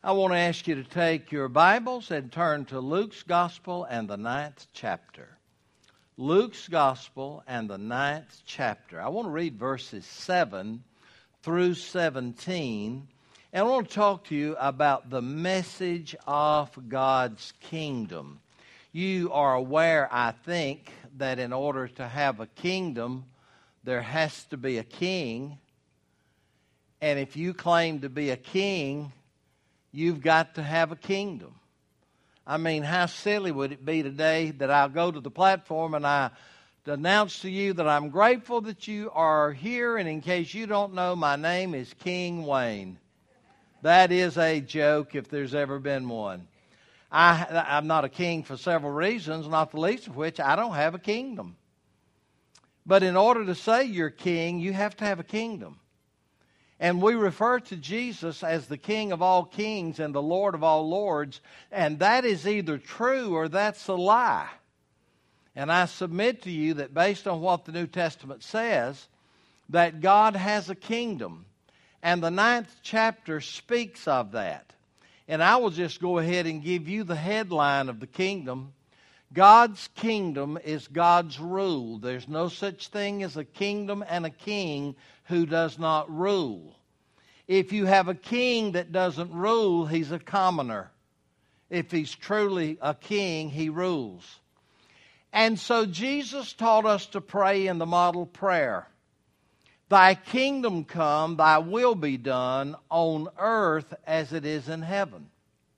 I want to ask you to take your Bibles and turn to Luke's Gospel and the 9th chapter. Luke's Gospel and the 9th chapter. I want to read verses 7 through 17. And I want to talk to you about the message of God's kingdom. You are aware, I think, that in order to have a kingdom, there has to be a king. And if you claim to be a king, you've got to have a kingdom. I mean, how silly would it be today that I'll go to the platform and I announce to you that I'm grateful that you are here, and in case you don't know, my name is King Wayne. That is a joke if there's ever been one. I'm not a king for several reasons, not the least of which I don't have a kingdom. But in order to say you're king, you have to have a kingdom. And we refer to Jesus as the King of all kings and the Lord of all lords, and that is either true or that's a lie. And I submit to you that based on what the New Testament says, that God has a kingdom. And the 9th chapter speaks of that. And I will just go ahead and give you the headline of the kingdom. God's kingdom is God's rule. There's no such thing as a kingdom and a king who does not rule. If you have a king that doesn't rule, he's a commoner. If he's truly a king, he rules. And so Jesus taught us to pray in the model prayer. Thy kingdom come, thy will be done on earth as it is in heaven.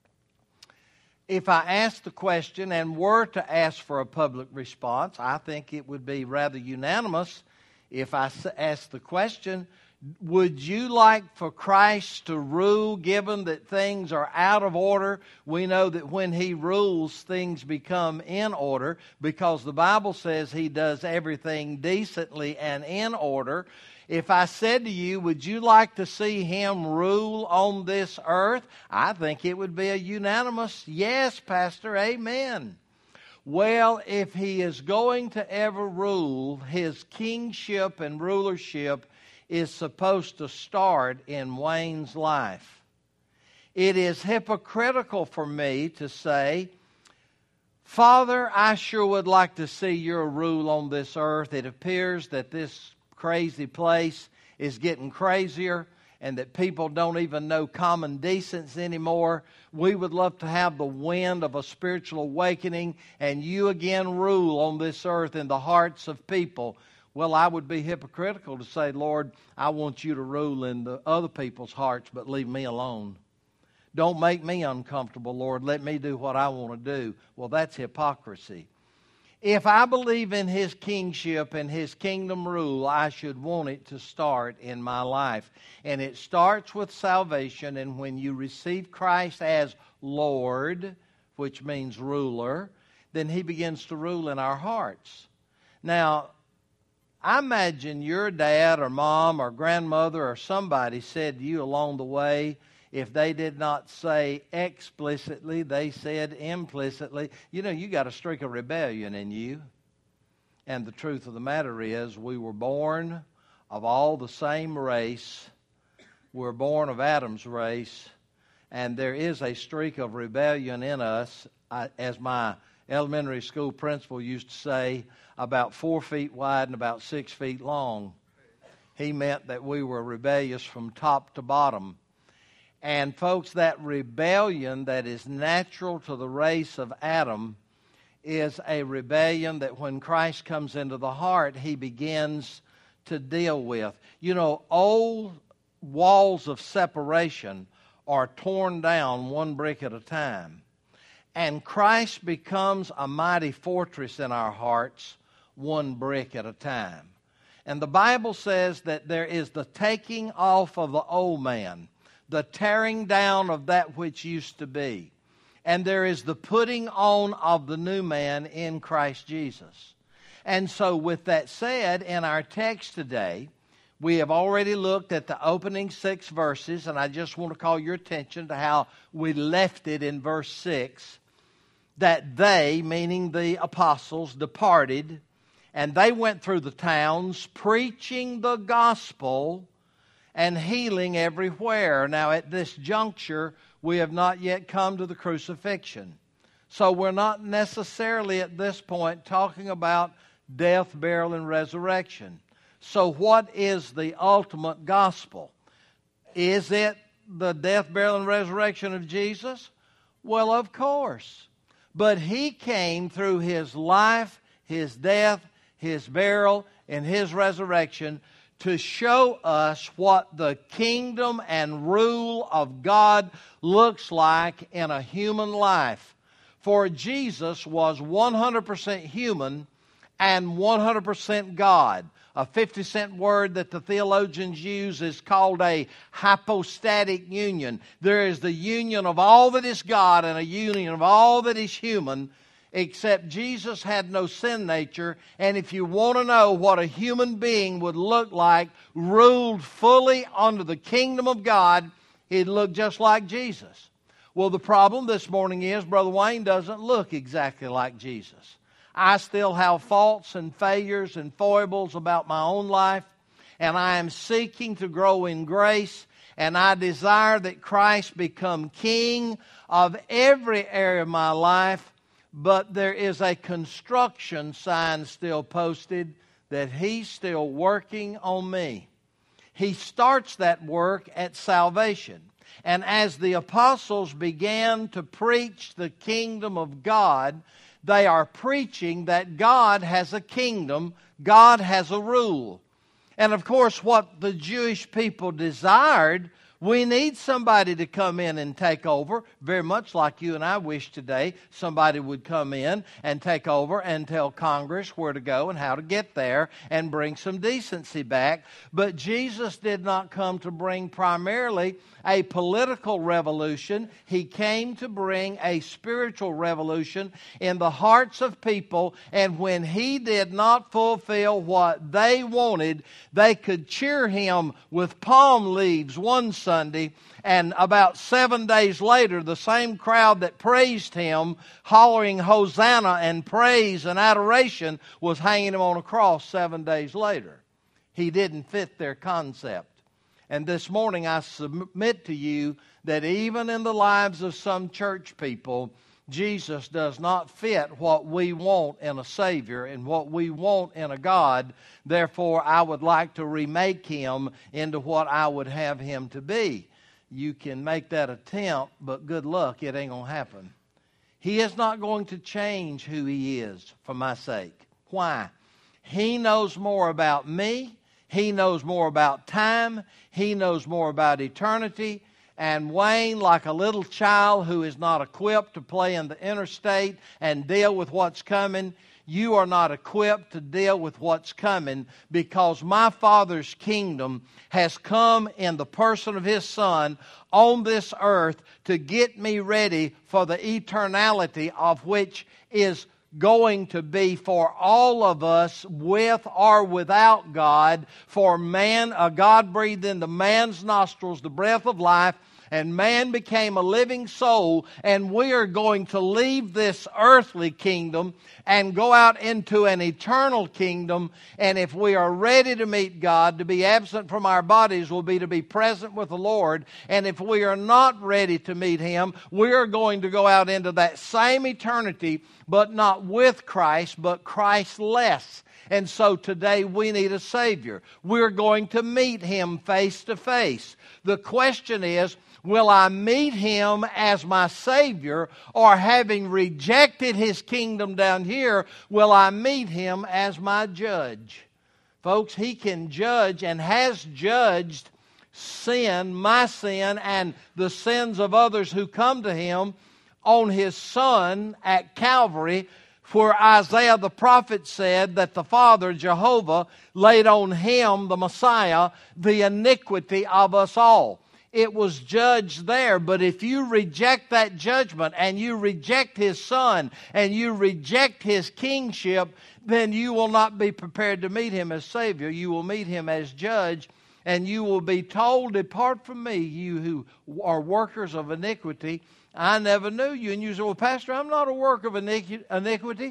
If I ask the question and were to ask for a public response, I think it would be rather unanimous. If I ask the question, would you like for Christ to rule, given that things are out of order? We know that when He rules, things become in order, because the Bible says He does everything decently and in order. If I said to you, would you like to see Him rule on this earth? I think it would be a unanimous yes, Pastor, amen. Well, if He is going to ever rule, His kingship and rulership is supposed to start in Wayne's life. It is hypocritical for me to say, Father, I sure would like to see your rule on this earth. It appears that this crazy place is getting crazier and that people don't even know common decency anymore. We would love to have the wind of a spiritual awakening and you again rule on this earth in the hearts of people. Well, I would be hypocritical to say, Lord, I want you to rule in the other people's hearts, but leave me alone. Don't make me uncomfortable, Lord. Let me do what I want to do. Well, that's hypocrisy. If I believe in His kingship and His kingdom rule, I should want it to start in my life. And it starts with salvation, and when you receive Christ as Lord, which means ruler, then He begins to rule in our hearts. Now, I imagine your dad or mom or grandmother or somebody said to you along the way, if they did not say explicitly, they said implicitly, you know, you got a streak of rebellion in you. And the truth of the matter is, we were born of all the same race. We're born of Adam's race. And there is a streak of rebellion in us. As my elementary school principal used to say, about 4 feet wide and about 6 feet long. He meant that we were rebellious from top to bottom. And folks, that rebellion that is natural to the race of Adam is a rebellion that when Christ comes into the heart, He begins to deal with. You know, old walls of separation are torn down one brick at a time. And Christ becomes a mighty fortress in our hearts, one brick at a time. And the Bible says that there is the taking off of the old man, the tearing down of that which used to be. And there is the putting on of the new man in Christ Jesus. And so with that said, in our text today, we have already looked at the opening 6 verses, and I just want to call your attention to how we left it in verse 6, that they, meaning the apostles, departed, and they went through the towns preaching the gospel and healing everywhere. Now, at this juncture, We have not yet come to the crucifixion. So we're not necessarily at this point talking about death, burial, and resurrection. So what is the ultimate gospel? Is it the death, burial, and resurrection of Jesus? Well, of course. But He came through His life, His death, His burial, and His resurrection to show us what the kingdom and rule of God looks like in a human life. For Jesus was 100% human and 100% God. A 50-cent word that the theologians use is called a hypostatic union. There is the union of all that is God and a union of all that is human, except Jesus had no sin nature. And if you want to know what a human being would look like, ruled fully under the kingdom of God, he'd look just like Jesus. Well, the problem this morning is Brother Wayne doesn't look exactly like Jesus. I still have faults and failures and foibles about my own life, and I am seeking to grow in grace, and I desire that Christ become King of every area of my life, but there is a construction sign still posted that He's still working on me. He starts that work at salvation. And as the apostles began to preach the kingdom of God, they are preaching that God has a kingdom, God has a rule. And of course, what the Jewish people desired, we need somebody to come in and take over, very much like you and I wish today somebody would come in and take over and tell Congress where to go and how to get there and bring some decency back. But Jesus did not come to bring primarily a political revolution. He came to bring a spiritual revolution in the hearts of people, and when He did not fulfill what they wanted, they could cheer Him with palm leaves one Sunday, and about 7 days later, the same crowd that praised Him, hollering Hosanna and praise and adoration, was hanging Him on a cross 7 days later. He didn't fit their concept. And this morning I submit to you that even in the lives of some church people, Jesus does not fit what we want in a Savior and what we want in a God. Therefore, I would like to remake Him into what I would have Him to be. You can make that attempt, but good luck, it ain't going to happen. He is not going to change who He is for my sake. Why? He knows more about me. He knows more about time. He knows more about eternity. And Wayne, like a little child who is not equipped to play in the interstate and deal with what's coming, you are not equipped to deal with what's coming, because my Father's kingdom has come in the person of His Son on this earth to get me ready for the eternality of which is going to be for all of us, with or without God. For man, God breathed into man's nostrils the breath of life, and man became a living soul, and we are going to leave this earthly kingdom and go out into an eternal kingdom. And if we are ready to meet God, to be absent from our bodies will be to be present with the Lord. And if we are not ready to meet Him, we are going to go out into that same eternity, but not with Christ, but Christ-less. And so today we need a Savior. We're going to meet Him face to face. The question is, will I meet Him as my Savior, or having rejected His kingdom down here, will I meet Him as my judge? Folks, He can judge and has judged sin, my sin, and the sins of others who come to Him on His Son at Calvary, where Isaiah the prophet said that the Father, Jehovah, laid on Him, the Messiah, the iniquity of us all. It was judged there. But if you reject that judgment and you reject His Son and you reject His kingship, then you will not be prepared to meet Him as Savior. You will meet Him as judge, and you will be told, "Depart from me, you who are workers of iniquity. I never knew you." And you say, "Well, Pastor, I'm not a worker of iniquity."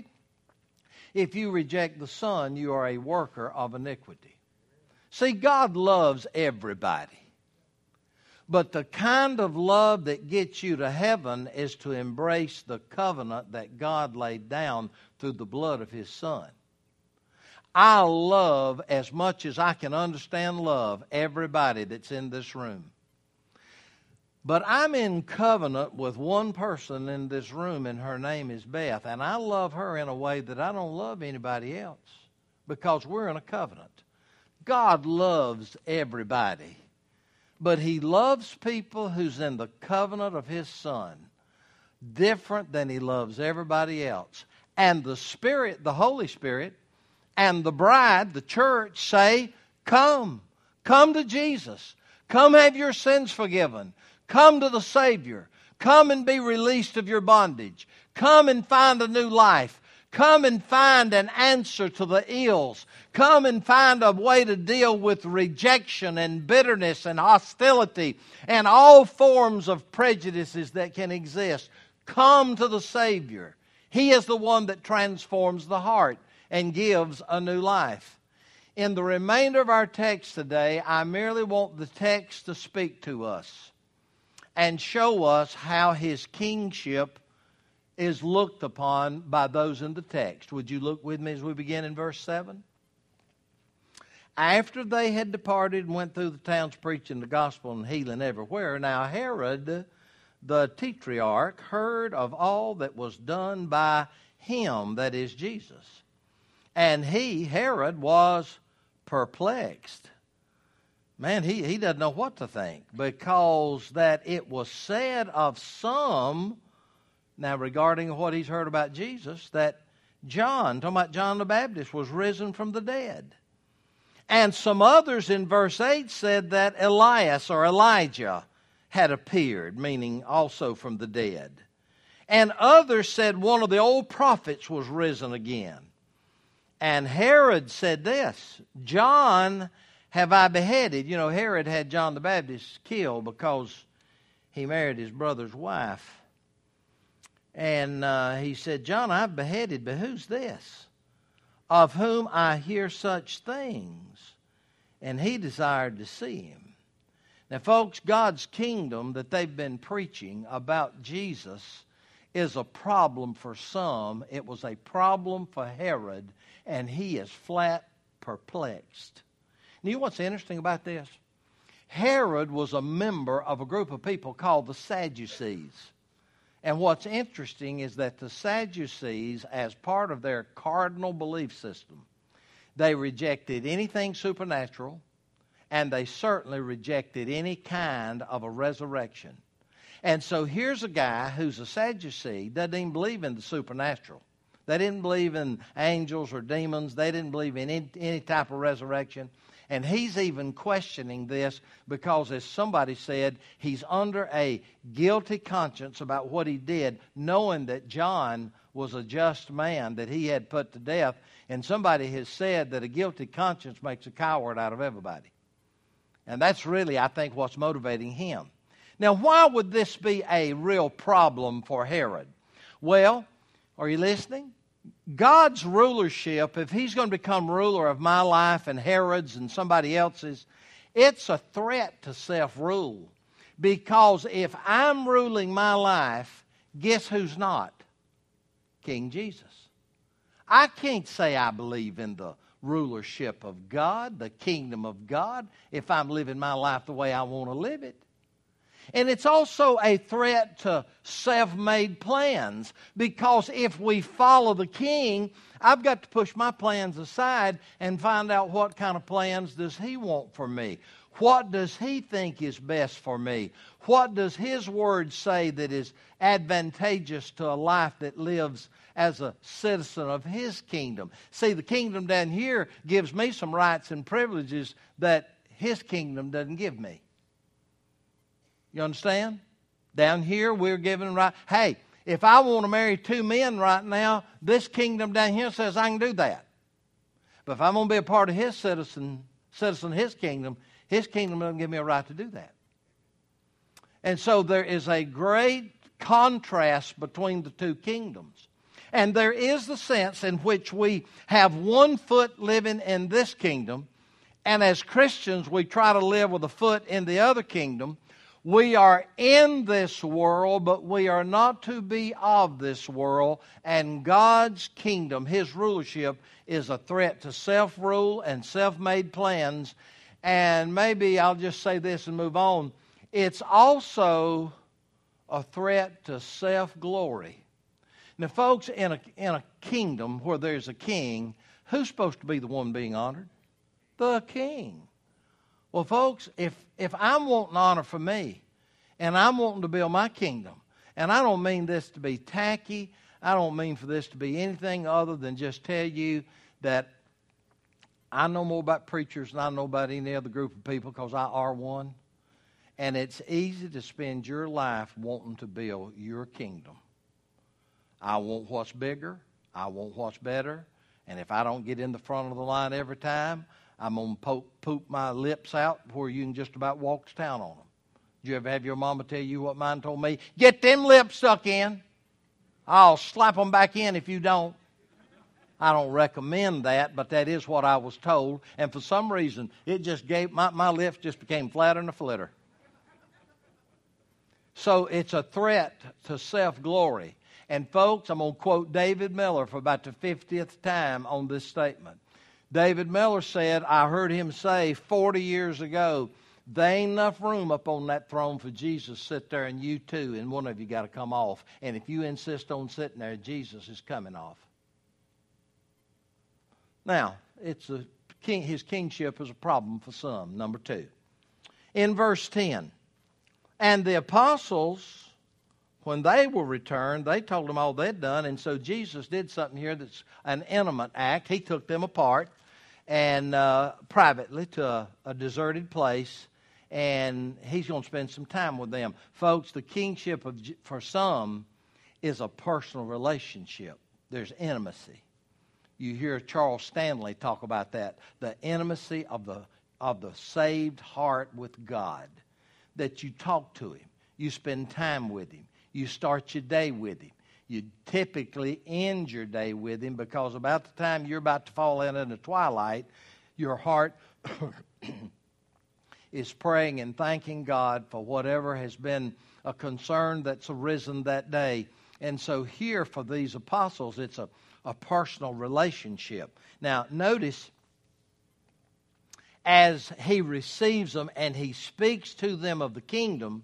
If you reject the Son, you are a worker of iniquity. See, God loves everybody. But the kind of love that gets you to heaven is to embrace the covenant that God laid down through the blood of His Son. I love, as much as I can understand love, everybody that's in this room. But I'm in covenant with one person in this room, and her name is Beth. And I love her in a way that I don't love anybody else, because we're in a covenant. God loves everybody, but He loves people who's in the covenant of His Son different than He loves everybody else. And the Spirit, the Holy Spirit, and the bride, the church, say, come. Come to Jesus. Come have your sins forgiven. Come to the Savior. Come and be released of your bondage. Come and find a new life. Come and find an answer to the ills. Come and find a way to deal with rejection and bitterness and hostility and all forms of prejudices that can exist. Come to the Savior. He is the one that transforms the heart and gives a new life. In the remainder of our text today, I merely want the text to speak to us and show us how His kingship is looked upon by those in the text. Would you look with me as we begin in verse 7? After they had departed and went through the towns preaching the gospel and healing everywhere, now Herod the Tetrarch heard of all that was done by Him, that is Jesus. And he, Herod, was perplexed. Man, he doesn't know what to think, because that it was said of some, now regarding what he's heard about Jesus, that John, talking about John the Baptist, was risen from the dead. And some others in verse 8 said that Elias or Elijah had appeared, meaning also from the dead. And others said one of the old prophets was risen again. And Herod said this, John have I beheaded. You know, Herod had John the Baptist killed because he married his brother's wife. And he said, John I've beheaded, but who's this? Of whom I hear such things. And he desired to see him. Now, folks, God's kingdom that they've been preaching about Jesus is a problem for some. It was a problem for Herod, and he is flat perplexed. You know what's interesting about this? Herod was a member of a group of people called the Sadducees. And what's interesting is that the Sadducees, as part of their cardinal belief system, they rejected anything supernatural, and they certainly rejected any kind of a resurrection. And so here's a guy who's a Sadducee, doesn't even believe in the supernatural. They didn't believe in angels or demons. They didn't believe in any type of resurrection. And he's even questioning this because, as somebody said, he's under a guilty conscience about what he did, knowing that John was a just man that he had put to death. And somebody has said that a guilty conscience makes a coward out of everybody. And that's really, I think, what's motivating him. Now, why would this be a real problem for Herod? Well, are you listening? God's rulership, if He's going to become ruler of my life and Herod's and somebody else's, it's a threat to self-rule. Because if I'm ruling my life, guess who's not? King Jesus. I can't say I believe in the rulership of God, the kingdom of God, if I'm living my life the way I want to live it. And it's also a threat to self-made plans, because if we follow the king, I've got to push my plans aside and find out what kind of plans does he want for me. What does he think is best for me? What does his word say that is advantageous to a life that lives as a citizen of his kingdom? See, the kingdom down here gives me some rights and privileges that his kingdom doesn't give me. You understand? Down here, we're given right. Hey, if I want to marry two men right now, this kingdom down here says I can do that. But if I'm going to be a part of his citizen of his kingdom doesn't give me a right to do that. And so there is a great contrast between the two kingdoms. And there is the sense in which we have one foot living in this kingdom, and as Christians we try to live with a foot in the other kingdom. We are in this world, but we are not to be of this world. And God's kingdom, His rulership, is a threat to self-rule and self-made plans. And maybe I'll just say this and move on. It's also a threat to self-glory. Now, folks, in a kingdom where there's a king, who's supposed to be the one being honored? The king. Well, folks, if I'm wanting honor for me, and I'm wanting to build my kingdom, and I don't mean this to be tacky, I don't mean for this to be anything other than just tell you that I know more about preachers than I know about any other group of people because I are one. And it's easy to spend your life wanting to build your kingdom. I want what's bigger. I want what's better. And if I don't get in the front of the line every time, I'm going to poop my lips out before you can just about walk to town on them. Did you ever have your mama tell you what mine told me? Get them lips stuck in. I'll slap them back in if you don't. I don't recommend that, but that is what I was told. And for some reason, it just gave, my lips just became flatter than a flitter. So it's a threat to self-glory. And folks, I'm going to quote David Miller for about the 50th time on this statement. David Miller said, I heard him say 40 years ago, there ain't enough room up on that throne for Jesus to sit there and you too, and one of you got to come off. And if you insist on sitting there, Jesus is coming off. Now, his kingship is a problem for some. Number 2. In verse 10, and the apostles, when they were returned, they told them all they'd done. And so Jesus did something here that's an intimate act. He took them apart and privately to a deserted place. And he's going to spend some time with them. Folks, the kingship for some is a personal relationship. There's intimacy. You hear Charles Stanley talk about that. The intimacy of the saved heart with God. That you talk to Him. You spend time with Him. You start your day with Him. You typically end your day with Him because about the time you're about to fall into the twilight, your heart is praying and thanking God for whatever has been a concern that's arisen that day. And so here for these apostles, it's a personal relationship. Now, notice, as he receives them and he speaks to them of the kingdom,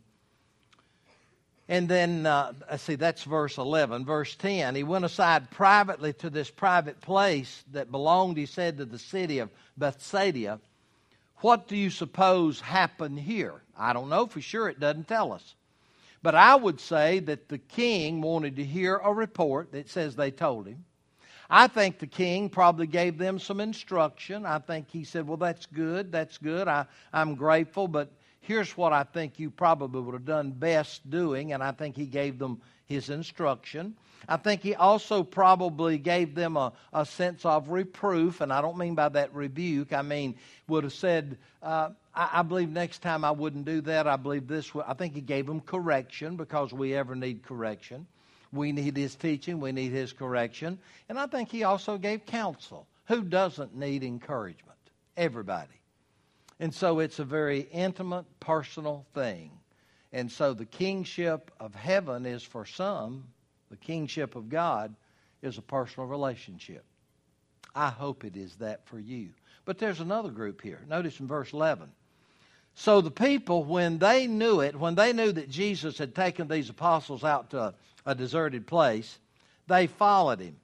and then, see, that's verse 11. Verse 10, he went aside privately to this private place that belonged, he said, to the city of Bethsaida. What do you suppose happened here? I don't know for sure. It doesn't tell us. But I would say that the king wanted to hear a report that says they told him. I think the king probably gave them some instruction. I think he said, well, that's good. I'm grateful, but here's what I think you probably would have done best doing, and I think he gave them his instruction. I think he also probably gave them a sense of reproof, and I don't mean by that rebuke. I mean, would have said, I believe next time I wouldn't do that. I believe this. I think he gave them correction because we ever need correction. We need his teaching. We need his correction. And I think he also gave counsel. Who doesn't need encouragement? Everybody. And so it's a very intimate, personal thing. And so the kingship of heaven is for some. The kingship of God is a personal relationship. I hope it is that for you. But there's another group here. Notice in verse 11. So the people, when they knew that Jesus had taken these apostles out to a deserted place, they followed him.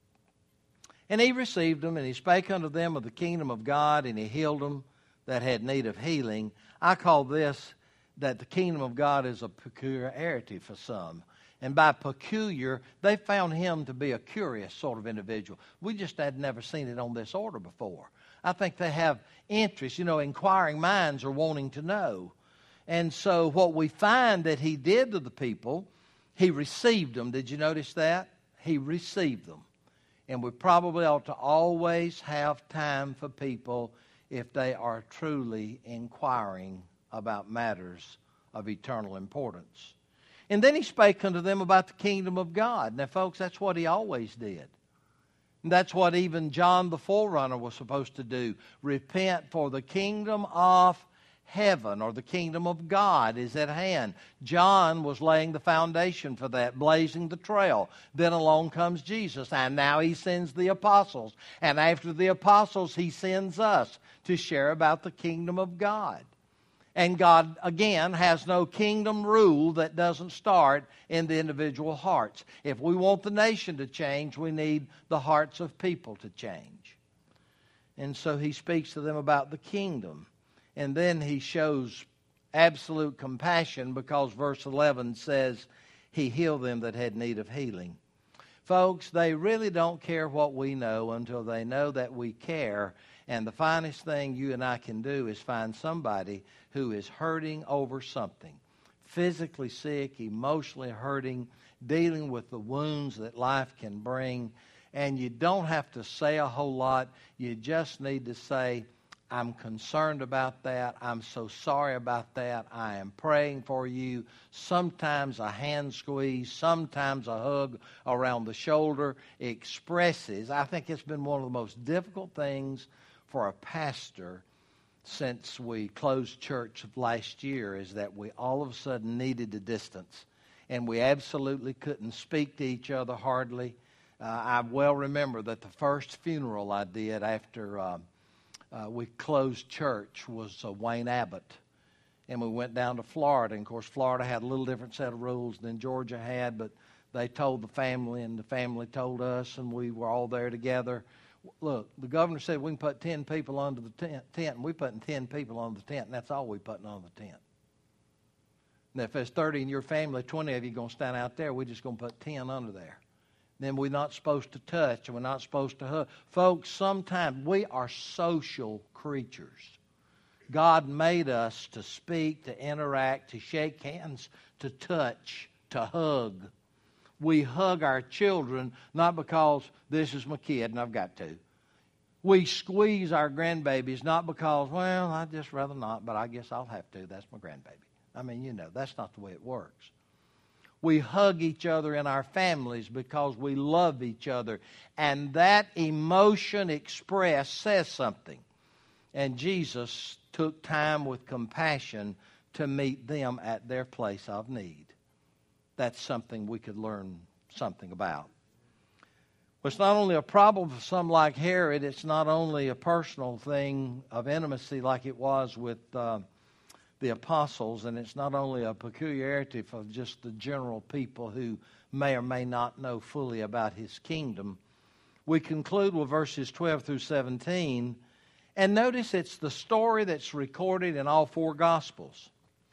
And he received them, and he spake unto them of the kingdom of God, and he healed them that had need of healing. I call this that the kingdom of God is a peculiarity for some. And by peculiar, they found him to be a curious sort of individual. We just had never seen it on this order before. I think they have interest. Inquiring minds are wanting to know. And so what we find that he did to the people, he received them. Did you notice that? He received them. And we probably ought to always have time for people if they are truly inquiring about matters of eternal importance. And then he spake unto them about the kingdom of God. Now, folks, that's what he always did. And that's what even John the forerunner was supposed to do. Repent, for the kingdom of heaven or the kingdom of God is at hand. John was laying the foundation for that, blazing the trail. Then along comes Jesus, and now he sends the apostles. And after the apostles, he sends us to share about the kingdom of God. And God, again, has no kingdom rule that doesn't start in the individual hearts. If we want the nation to change, we need the hearts of people to change. And so he speaks to them about the kingdom. And then he shows absolute compassion because verse 11 says he healed them that had need of healing. Folks, they really don't care what we know until they know that we care. And the finest thing you and I can do is find somebody who is hurting over something. Physically sick, emotionally hurting, dealing with the wounds that life can bring. And you don't have to say a whole lot. You just need to say, I'm concerned about that. I'm so sorry about that. I am praying for you. Sometimes a hand squeeze, sometimes a hug around the shoulder expresses. I think it's been one of the most difficult things for a pastor since we closed church last year is that we all of a sudden needed a distance. And we absolutely couldn't speak to each other hardly. I well remember that the first funeral I did after we closed church was Wayne Abbott. And we went down to Florida. And, of course, Florida had a little different set of rules than Georgia had. But they told the family, and the family told us, and we were all there together. Look, the governor said we can put 10 people under the tent, and we're putting 10 people on the tent, and that's all we're putting on the tent. Now, if there's 30 in your family, 20 of you are going to stand out there, we're just going to put 10 under there. Then we're not supposed to touch, and we're not supposed to hug. Folks, sometimes we are social creatures. God made us to speak, to interact, to shake hands, to touch, to hug. We hug our children, not because this is my kid and I've got to. We squeeze our grandbabies, not because, well, I'd just rather not, but I guess I'll have to. That's my grandbaby. I mean, you know, that's not the way it works. We hug each other in our families because we love each other. And that emotion expressed says something. And Jesus took time with compassion to meet them at their place of need. That's something we could learn something about. Well, it's not only a problem for some like Herod, it's not only a personal thing of intimacy like it was with the apostles, and it's not only a peculiarity for just the general people who may or may not know fully about his kingdom. We conclude with verses 12 through 17, and notice it's the story that's recorded in all four Gospels.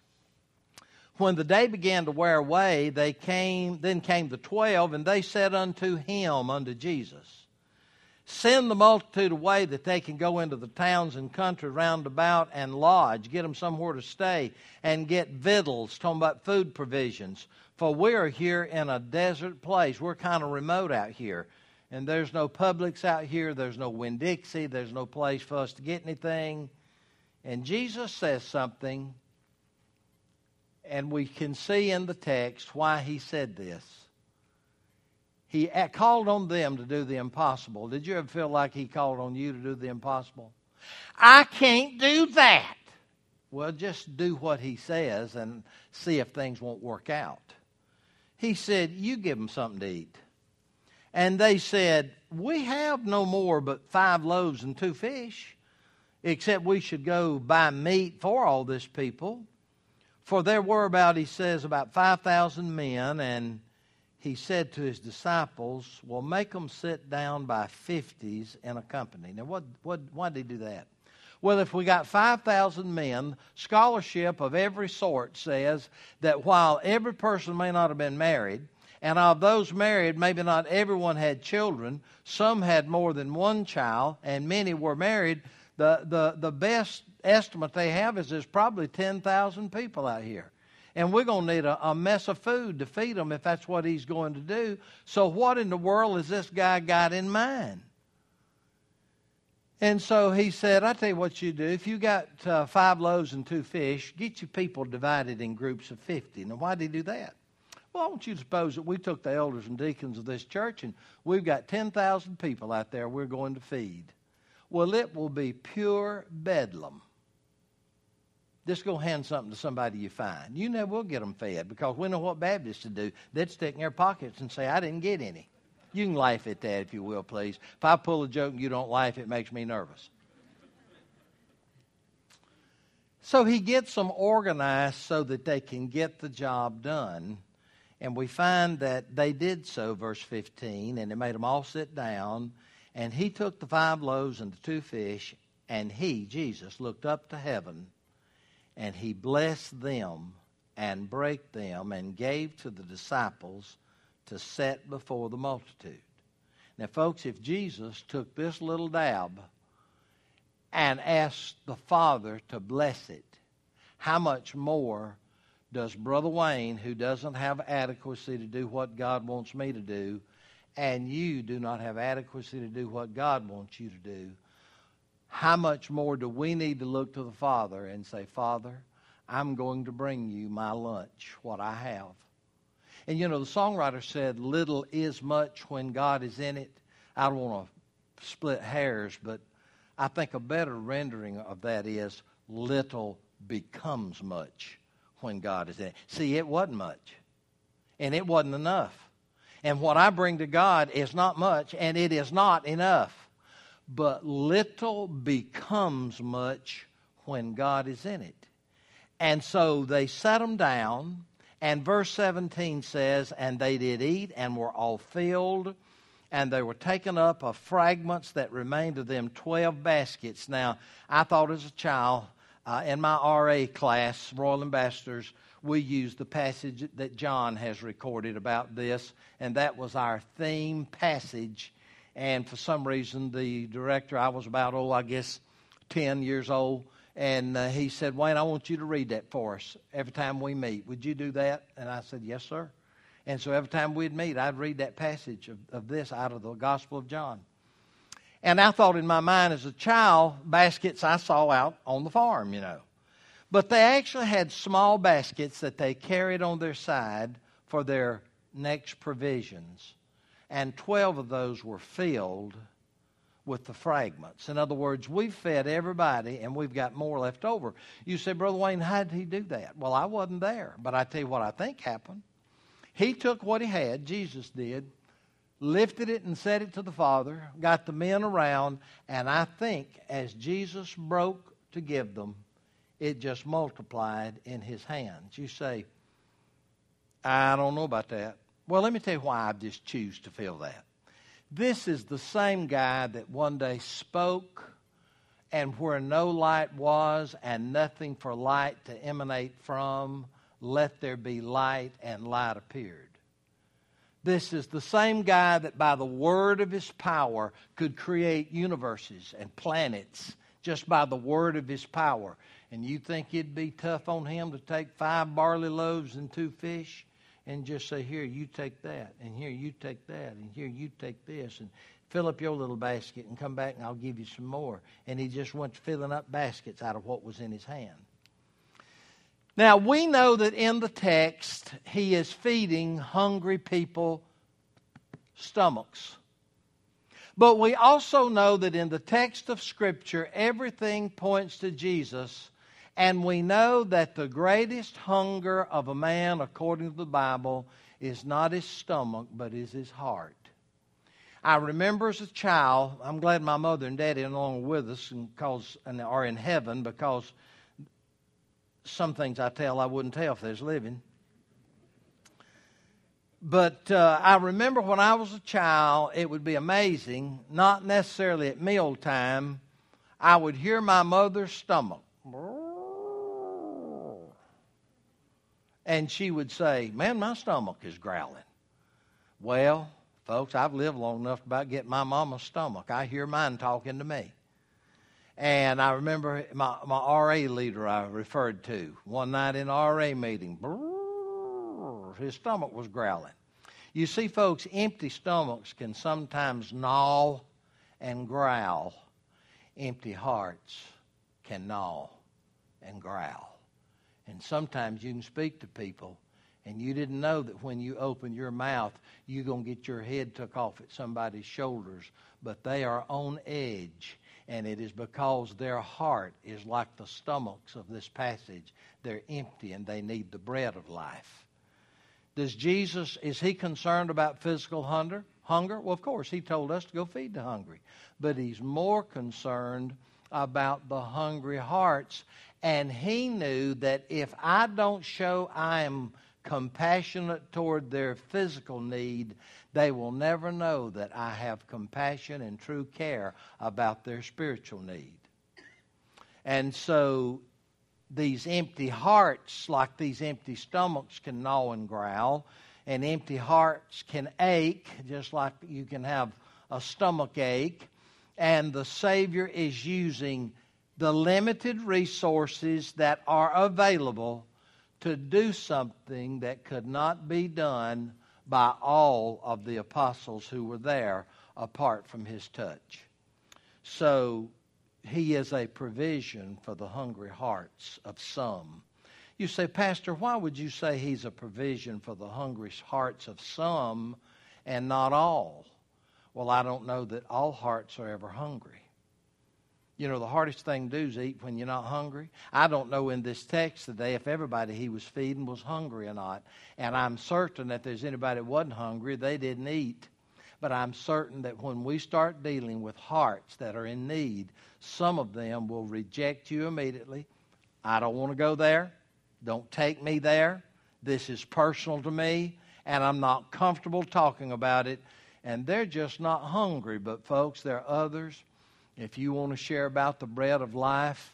When the day began to wear away, then came the 12, and they said unto him, unto Jesus, send the multitude away that they can go into the towns and country round about and lodge, get them somewhere to stay, and get victuals, talking about food provisions. For we are here in a desert place. We're kind of remote out here. And there's no Publix out here. There's no Winn-Dixie. There's no place for us to get anything. And Jesus says something, and we can see in the text why he said this. He called on them to do the impossible. Did you ever feel like he called on you to do the impossible? I can't do that. Well, just do what he says and see if things won't work out. He said, you give them something to eat. And they said, we have no more but 5 loaves and 2 fish, except we should go buy meat for all this people. For there were about 5,000 men, and he said to his disciples, well, make them sit down by 50s in a company. Now, why did he do that? Well, if we got 5,000 men, scholarship of every sort says that while every person may not have been married, and of those married, maybe not everyone had children, some had more than one child, and many were married, the best estimate they have is there's probably 10,000 people out here. And we're going to need a mess of food to feed them if that's what he's going to do. So what in the world has this guy got in mind? And so he said, I tell you what you do. If you got 5 loaves and 2 fish, get your people divided in groups of 50. Now, why did he do that? Well, I want you to suppose that we took the elders and deacons of this church, and we've got 10,000 people out there we're going to feed. Well, it will be pure bedlam. Just go hand something to somebody you find. You never will get them fed, because we know what Baptists would do. They'd stick in their pockets and say, I didn't get any. You can laugh at that if you will, please. If I pull a joke and you don't laugh, it makes me nervous. So he gets them organized so that they can get the job done. And we find that they did so, verse 15, and it made them all sit down. And he took the 5 loaves and the 2 fish, and he, Jesus, looked up to heaven, and he blessed them and brake them and gave to the disciples to set before the multitude. Now, folks, if Jesus took this little dab and asked the Father to bless it, how much more does Brother Wayne, who doesn't have adequacy to do what God wants me to do, and you do not have adequacy to do what God wants you to do, how much more do we need to look to the Father and say, Father, I'm going to bring you my lunch, what I have. And you know, the songwriter said, little is much when God is in it. I don't want to split hairs, but I think a better rendering of that is little becomes much when God is in it. See, it wasn't much, and it wasn't enough. And what I bring to God is not much, and it is not enough. But little becomes much when God is in it. And so they sat them down, and verse 17 says, and they did eat and were all filled, and they were taken up of fragments that remained of them 12 baskets. Now, I thought as a child, in my RA class, Royal Ambassadors, we used the passage that John has recorded about this, and that was our theme passage. And for some reason, the director, I was about, 10 years old, and he said, Wayne, I want you to read that for us every time we meet. Would you do that? And I said, yes, sir. And so every time we'd meet, I'd read that passage of this out of the Gospel of John. And I thought in my mind as a child, baskets I saw out on the farm, you know. But they actually had small baskets that they carried on their side for their next provisions. And 12 of those were filled with the fragments. In other words, we've fed everybody and we've got more left over. You say, Brother Wayne, how did he do that? Well, I wasn't there, but I tell you what I think happened. He took what he had, Jesus did, lifted it and set it to the Father, got the men around, and I think as Jesus broke to give them, it just multiplied in his hands. You say, I don't know about that. Well, let me tell you why I just choose to feel that. This is the same guy that one day spoke, and where no light was and nothing for light to emanate from, let there be light, and light appeared. This is the same guy that by the word of his power could create universes and planets just by the word of his power. And you think it'd be tough on him to take 5 barley loaves and 2 fish and just say, here, you take that, and here, you take that, and here, you take this, and fill up your little basket and come back and I'll give you some more. And he just went filling up baskets out of what was in his hand. Now, we know that in the text, he is feeding hungry people stomachs. But we also know that in the text of Scripture, everything points to Jesus. And we know that the greatest hunger of a man, according to the Bible, is not his stomach, but is his heart. I remember as a child, I'm glad my mother and daddy are no longer with us and are in heaven, because some things I tell I wouldn't tell if they was living. But I remember when I was a child, it would be amazing, not necessarily at mealtime, I would hear my mother's stomach. And she would say, man, my stomach is growling. Well, folks, I've lived long enough about getting my mama's stomach. I hear mine talking to me. And I remember my RA leader I referred to, one night in an RA meeting, his stomach was growling. You see, folks, empty stomachs can sometimes gnaw and growl. Empty hearts can gnaw and growl. And sometimes you can speak to people, and you didn't know that when you open your mouth, you're going to get your head took off at somebody's shoulders. But they are on edge. And it is because their heart is like the stomachs of this passage. They're empty and they need the bread of life. Is he concerned about physical hunger? Well, of course, he told us to go feed the hungry. But he's more concerned about the hungry hearts. And he knew that if I don't show I am compassionate toward their physical need, they will never know that I have compassion and true care about their spiritual need. And so these empty hearts, like these empty stomachs, can gnaw and growl, and empty hearts can ache, just like you can have a stomach ache. And the Savior is using the limited resources that are available to do something that could not be done by all of the apostles who were there apart from his touch. So he is a provision for the hungry hearts of some. You say, Pastor, why would you say he's a provision for the hungry hearts of some and not all? Well, I don't know that all hearts are ever hungry. You know, the hardest thing to do is eat when you're not hungry. I don't know in this text today if everybody he was feeding was hungry or not. And I'm certain that if there's anybody that wasn't hungry, they didn't eat. But I'm certain that when we start dealing with hearts that are in need, some of them will reject you immediately. I don't want to go there. Don't take me there. This is personal to me, and I'm not comfortable talking about it. And they're just not hungry. But, folks, there are others. If you want to share about the bread of life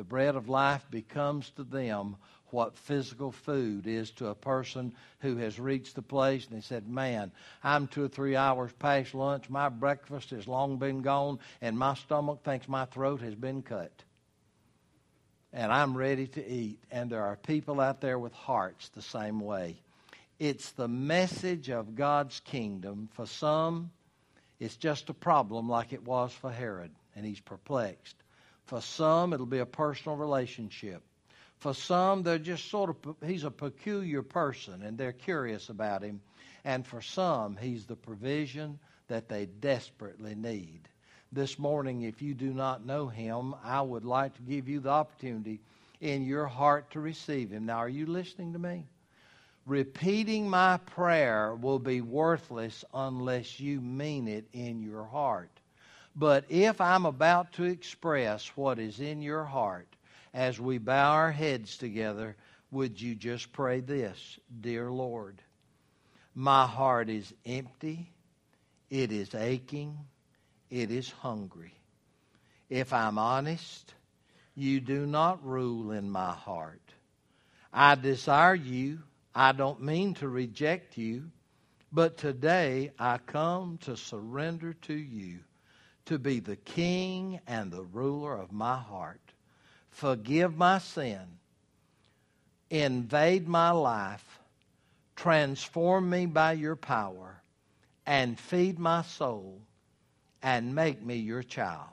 becomes to them what physical food is to a person who has reached the place and they said, man, I'm 2 or 3 hours past lunch, my breakfast has long been gone, and my stomach thinks my throat has been cut. And I'm ready to eat. And there are people out there with hearts the same way. It's the message of God's kingdom. For some, it's just a problem like it was for Herod, and he's perplexed. For some, it'll be a personal relationship. For some, they're just he's a peculiar person, and they're curious about him. And for some, he's the provision that they desperately need. This morning, if you do not know him, I would like to give you the opportunity in your heart to receive him. Now, are you listening to me? Repeating my prayer will be worthless unless you mean it in your heart. But if I'm about to express what is in your heart, as we bow our heads together, would you just pray this? Dear Lord, my heart is empty, it is aching, it is hungry. If I'm honest, you do not rule in my heart. I desire you. I don't mean to reject you, but today I come to surrender to you, to be the king and the ruler of my heart. Forgive my sin. Invade my life. Transform me by your power. And feed my soul. And make me your child.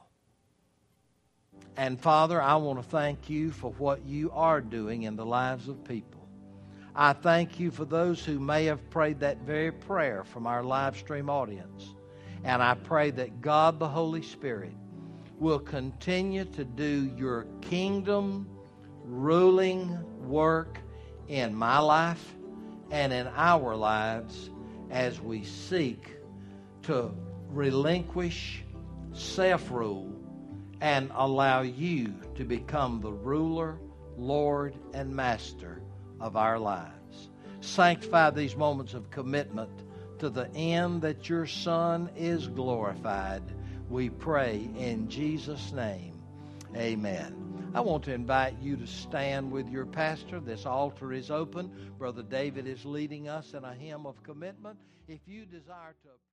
And Father, I want to thank you for what you are doing in the lives of people. I thank you for those who may have prayed that very prayer from our live stream audience. And I pray that God the Holy Spirit will continue to do your kingdom ruling work in my life and in our lives as we seek to relinquish self-rule and allow you to become the ruler, Lord, and Master of our lives. Sanctify these moments of commitment to the end that your Son is glorified. We pray in Jesus' name. Amen. I want to invite you to stand with your pastor. This altar is open. Brother David is leading us in a hymn of commitment. If you desire to